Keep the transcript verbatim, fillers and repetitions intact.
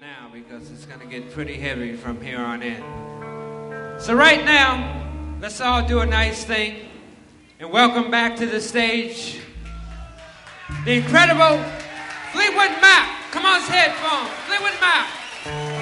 now because it's going to get pretty heavy from here on in. So right now, let's all do a nice thing and welcome back to the stage the incredible Fleetwood Mac. Come on, say it for him. Fleetwood Mac.